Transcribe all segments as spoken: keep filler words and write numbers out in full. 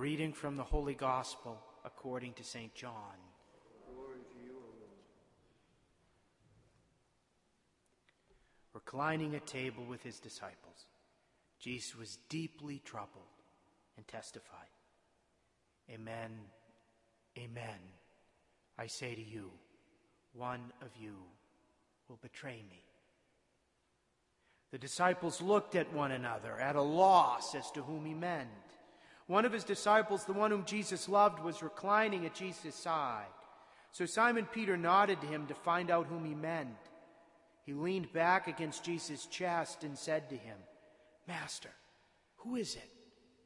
reading from the Holy Gospel according to Saint John. Glory to you, O Lord. Reclining at table with his disciples, Jesus was deeply troubled and testified, Amen, amen, I say to you, one of you will betray me. The disciples looked at one another, at a loss as to whom he meant. One of his disciples, the one whom Jesus loved, was reclining at Jesus' side. So Simon Peter nodded to him to find out whom he meant. He leaned back against Jesus' chest and said to him, Master, who is it?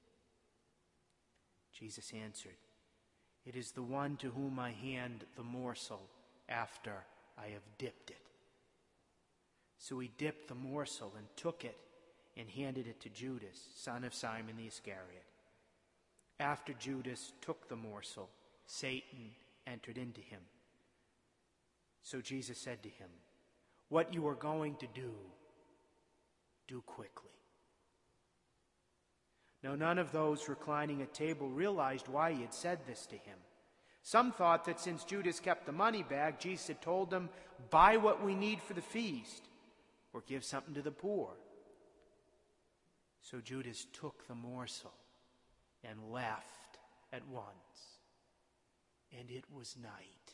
Jesus answered, It is the one to whom I hand the morsel after I have dipped it. So he dipped the morsel and took it and handed it to Judas, son of Simon the Iscariot. After Judas took the morsel, Satan entered into him. So Jesus said to him, What you are going to do, do quickly. Now none of those reclining at table realized why he had said this to him. Some thought that since Judas kept the money bag, Jesus had told them, Buy what we need for the feast, or give something to the poor. So Judas took the morsel and left at once. And it was night.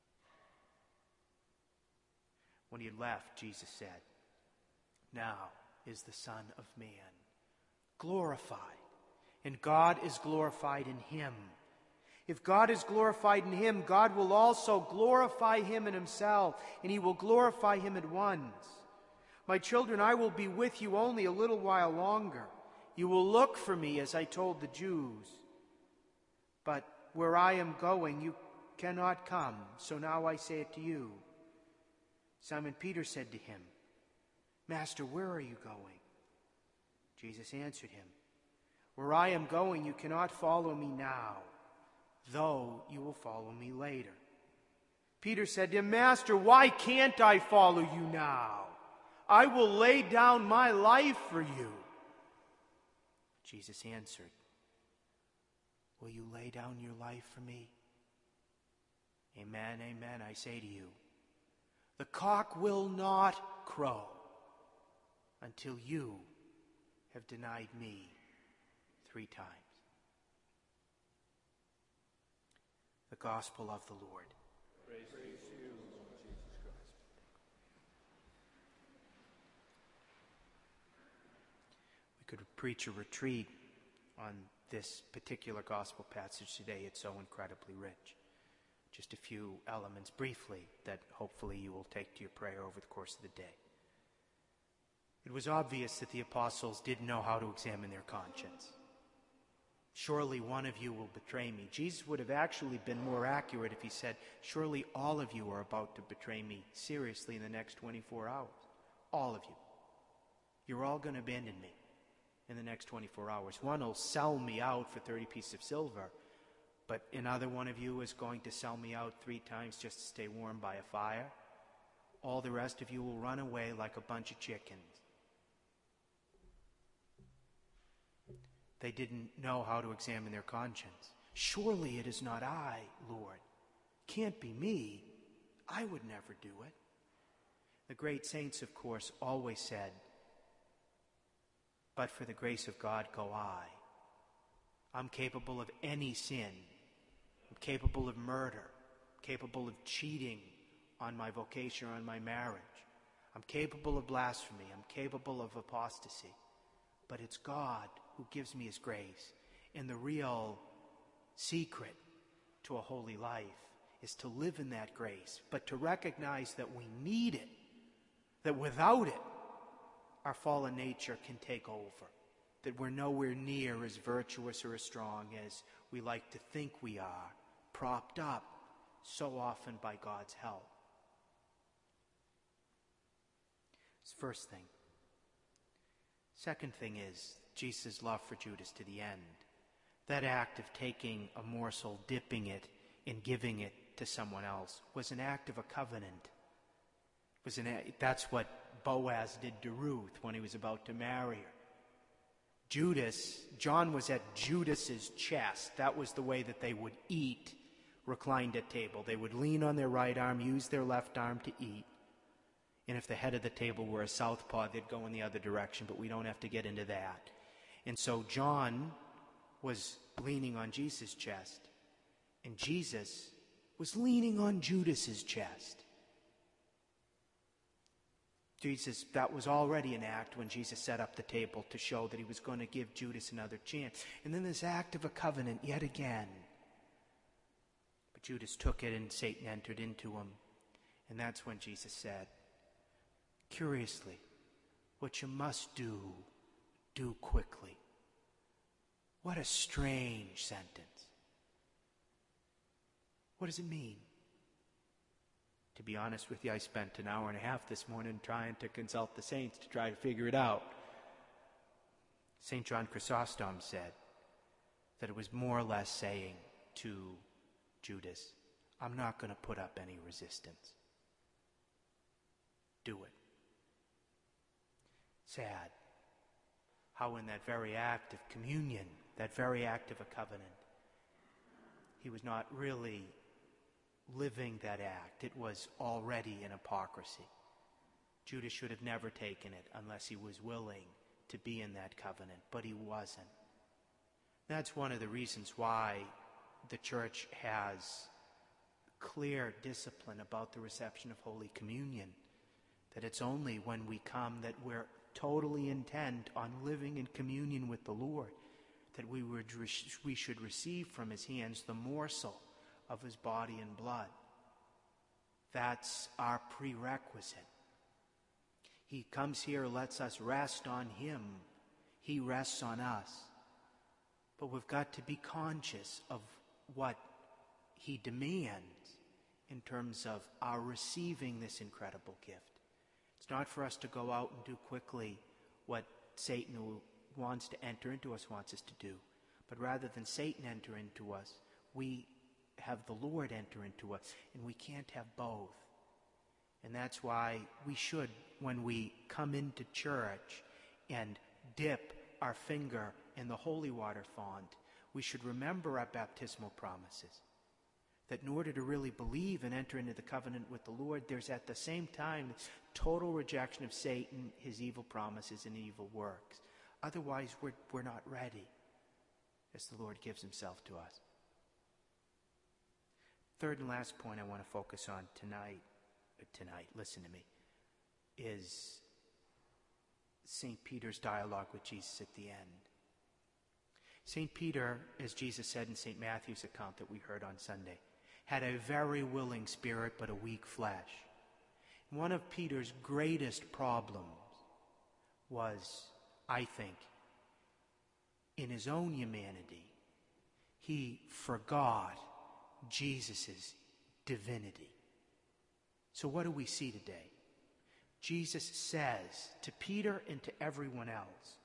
When he had left, Jesus said, Now is the Son of Man glorified, and God is glorified in him. If God is glorified in him, God will also glorify him in himself, and he will glorify him at once. My children, I will be with you only a little while longer. You will look for me, as I told the Jews. But where I am going, you cannot come, so now I say it to you. Simon Peter said to him, Master, where are you going? Jesus answered him, Where I am going, you cannot follow me now, though you will follow me later. Peter said to him, Master, why can't I follow you now? I will lay down my life for you. Jesus answered, Will you lay down your life for me? Amen, amen, I say to you, the cock will not crow until you have denied me three times. The Gospel of the Lord. Praise to you, Lord Jesus Christ. We could preach a retreat on this particular gospel passage today. It's so incredibly rich. Just a few elements briefly that hopefully you will take to your prayer over the course of the day. It was obvious that the apostles didn't know how to examine their conscience. Surely one of you will betray me. Jesus would have actually been more accurate if he said, surely all of you are about to betray me seriously in the next twenty-four hours. All of you. You're all going to abandon me in the next twenty-four hours. One will sell me out for thirty pieces of silver, but another one of you is going to sell me out three times just to stay warm by a fire. All the rest of you will run away like a bunch of chickens. They didn't know how to examine their conscience. Surely it is not I, Lord. Can't be me. I would never do it. The great saints, of course, always said, but for the grace of God go I. I'm capable of any sin. I'm capable of murder. I'm capable of cheating on my vocation or on my marriage. I'm capable of blasphemy. I'm capable of apostasy. But it's God who gives me his grace. And the real secret to a holy life is to live in that grace, but to recognize that we need it, that without it, our fallen nature can take over, that we're nowhere near as virtuous or as strong as we like to think we are, propped up so often by God's help. It's the first thing. Second thing is Jesus' love for Judas to the end. That act of taking a morsel, dipping it, and giving it to someone else was an act of a covenant. It was an, that's what Boaz did to Ruth when he was about to marry her. Judas, John was at Judas's chest. That was the way that they would eat reclined at table. They would lean on their right arm, use their left arm to eat. And if the head of the table were a southpaw, they'd go in the other direction, but we don't have to get into that. And so John was leaning on Jesus' chest, and Jesus was leaning on Judas's chest. Jesus, that was already an act when Jesus set up the table to show that he was going to give Judas another chance. And then this act of a covenant yet again. But Judas took it and Satan entered into him. And that's when Jesus said, curiously, what you must do, do quickly. What a strange sentence. What does it mean? To be honest with you, I spent an hour and a half this morning trying to consult the saints to try to figure it out. Saint John Chrysostom said that it was more or less saying to Judas, I'm not going to put up any resistance. Do it. Sad how in that very act of communion, that very act of a covenant, he was not really living that act. It was already an hypocrisy. Judas should have never taken it unless he was willing to be in that covenant, but he wasn't. That's one of the reasons why the church has clear discipline about the reception of Holy Communion, that it's only when we come that we're totally intent on living in communion with the Lord, that we would we should receive from his hands the morsel of his body and blood. That's our prerequisite. He comes here, lets us rest on him. He rests on us. But we've got to be conscious of what he demands in terms of our receiving this incredible gift. It's not for us to go out and do quickly what Satan, who wants to enter into us, wants us to do. But rather than Satan enter into us, we have the Lord enter into us, and we can't have both. And that's why we should, when we come into church and dip our finger in the holy water font, we should remember our baptismal promises. That in order to really believe and enter into the covenant with the Lord, there's at the same time total rejection of Satan, his evil promises, and evil works. Otherwise, we're, we're not ready as the Lord gives himself to us. Third and last point I want to focus on tonight, tonight, listen to me, is Saint Peter's dialogue with Jesus at the end. Saint Peter, as Jesus said in Saint Matthew's account that we heard on Sunday, had a very willing spirit but a weak flesh. One of Peter's greatest problems was, I think, in his own humanity, he forgot Jesus' divinity. So what do we see today? Jesus says to Peter and to everyone else,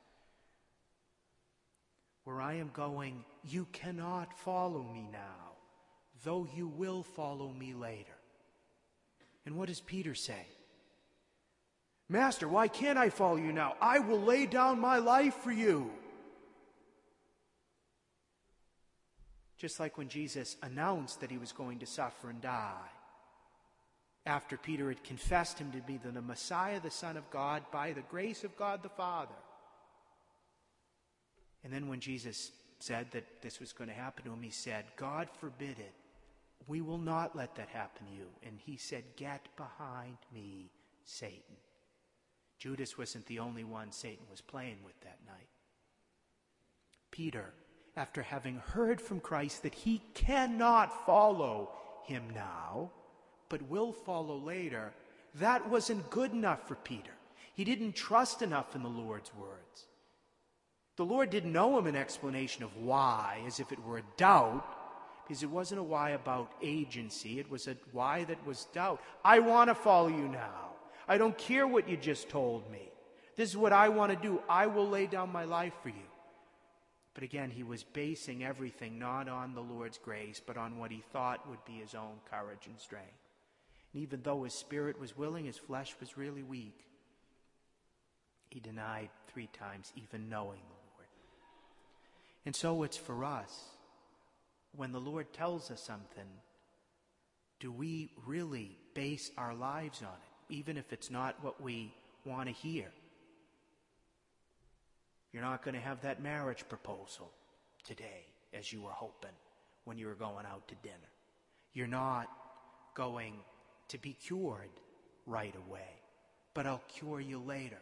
where I am going, you cannot follow me now, though you will follow me later. And what does Peter say? Master, why can't I follow you now? I will lay down my life for you. Just like when Jesus announced that he was going to suffer and die, after Peter had confessed him to be the Messiah, the Son of God, by the grace of God the Father. And then when Jesus said that this was going to happen to him, he said, God forbid it. We will not let that happen to you. And he said, get behind me, Satan. Judas wasn't the only one Satan was playing with that night. Peter, after having heard from Christ that he cannot follow him now, but will follow later, that wasn't good enough for Peter. He didn't trust enough in the Lord's words. The Lord didn't know him an explanation of why, as if it were a doubt, because it wasn't a why about agency. It was a why that was doubt. I want to follow you now. I don't care what you just told me. This is what I want to do. I will lay down my life for you. But again, he was basing everything not on the Lord's grace, but on what he thought would be his own courage and strength. And even though his spirit was willing, his flesh was really weak. He denied three times even knowing the Lord. And so it's for us. When the Lord tells us something, do we really base our lives on it, even if it's not what we want to hear? You're not going to have that marriage proposal today as you were hoping when you were going out to dinner. You're not going to be cured right away, but I'll cure you later.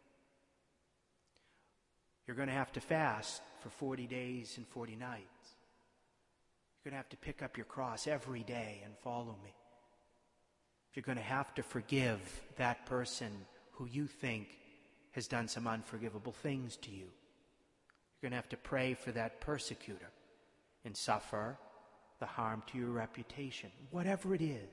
You're going to have to fast for forty days and forty nights. You're going to have to pick up your cross every day and follow me. You're going to have to forgive that person who you think has done some unforgivable things to you. You're going to have to pray for that persecutor and suffer the harm to your reputation. Whatever it is,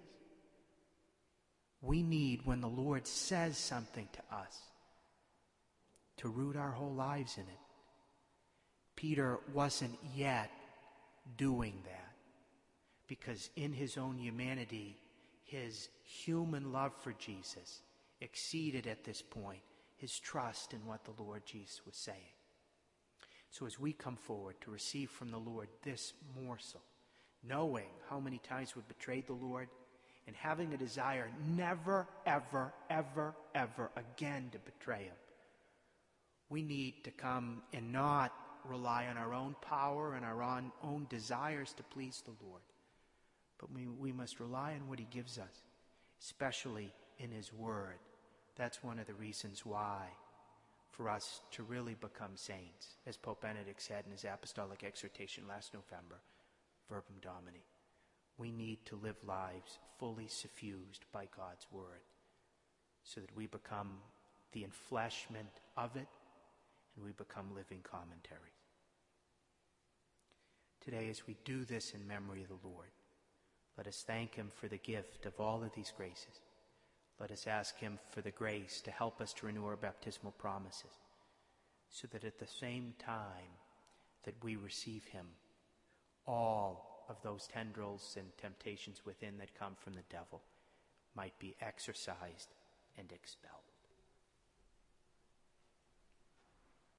we need, when the Lord says something to us, to root our whole lives in it. Peter wasn't yet doing that because in his own humanity, his human love for Jesus exceeded at this point his trust in what the Lord Jesus was saying. So as we come forward to receive from the Lord this morsel, knowing how many times we've betrayed the Lord and having a desire never, ever, ever, ever again to betray him, we need to come and not rely on our own power and our own, own desires to please the Lord, but we, we must rely on what he gives us, especially in his word. That's one of the reasons why, for us to really become saints, as Pope Benedict said in his apostolic exhortation last November, Verbum Domini, we need to live lives fully suffused by God's word so that we become the enfleshment of it and we become living commentaries. Today, as we do this in memory of the Lord, let us thank him for the gift of all of these graces. Let us ask him for the grace to help us to renew our baptismal promises, so that at the same time that we receive him, all of those tendrils and temptations within that come from the devil might be exorcised and expelled.